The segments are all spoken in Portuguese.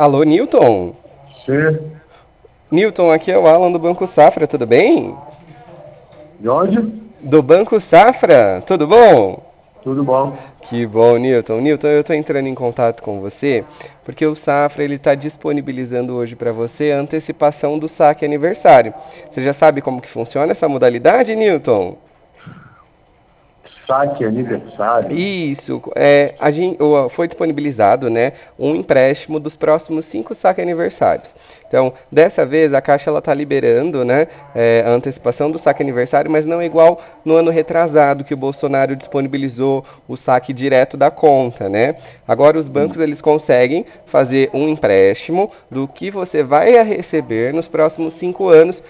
Alô, Newton? Sim. Newton, aqui é o Alan do Banco Safra, tudo bem? De onde? Do Banco Safra, tudo bom? Tudo bom. Que bom, Newton. Newton, eu estou entrando em contato com você porque o Safra ele está disponibilizando hoje para você a antecipação do saque aniversário. Você já sabe como que funciona essa modalidade, Newton? Saque aniversário. Isso, foi disponibilizado, né, um empréstimo dos próximos 5 saque-aniversários. Então, dessa vez, a Caixa está liberando, né, a antecipação do saque-aniversário, mas não é igual no ano retrasado, que o Bolsonaro disponibilizou o saque direto da conta, né? Agora, os bancos eles conseguem fazer um empréstimo do que você vai receber nos próximos 5 anos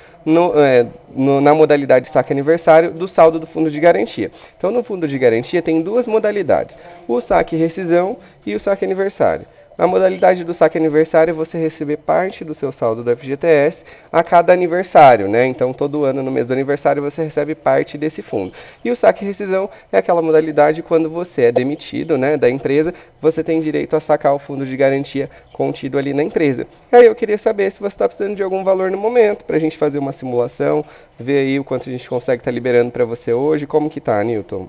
na modalidade saque aniversário do saldo do fundo de garantia. Então, no fundo de garantia tem duas modalidades: o saque rescisão e o saque aniversário. Na modalidade do saque aniversário, você receber parte do seu saldo do FGTS a cada aniversário, né? Então, todo ano, no mês do aniversário, você recebe parte desse fundo. E o saque rescisão é aquela modalidade quando você é demitido, né, da empresa, você tem direito a sacar o fundo de garantia contido ali na empresa. E aí eu queria saber se você está precisando de algum valor no momento, para a gente fazer uma simulação, ver aí o quanto a gente consegue estar liberando para você hoje. Como que tá, Newton?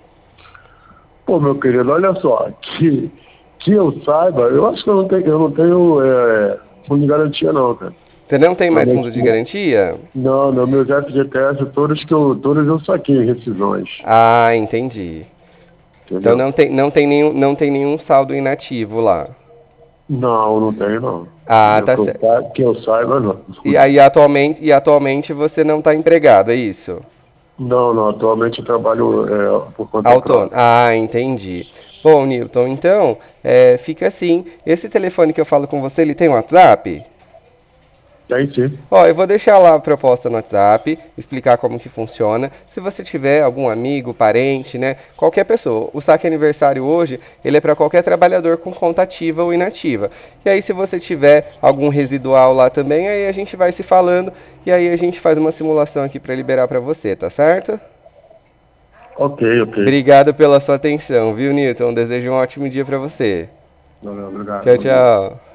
Pô, meu querido, olha só, que eu saiba, eu acho que eu não tenho fundo de garantia não, cara. Você não tem mais fundo Realmente, de garantia? não, meus FGTS, todos eu saquei rescisões, Ah, entendi. Então entendeu? não tem nenhum saldo inativo lá. Não tenho não. Ah, Entendeu? tá certo. Que eu saiba, não. E atualmente você não está empregado, é isso? Não, atualmente eu trabalho por conta Autônomo. própria. Ah, entendi. Bom, Newton, então, fica assim. Esse telefone que eu falo com você, ele tem WhatsApp? Tem sim. Ó, eu vou deixar lá a proposta no WhatsApp, explicar como que funciona. Se você tiver algum amigo, parente, né, qualquer pessoa. O saque aniversário hoje, ele é para qualquer trabalhador com conta ativa ou inativa. E aí se você tiver algum residual lá também, aí a gente vai se falando e aí a gente faz uma simulação aqui para liberar para você, tá certo? Ok, ok. Obrigado pela sua atenção, viu, Newton? Desejo um ótimo dia para você. Valeu, obrigado, Tchau, bom dia. tchau.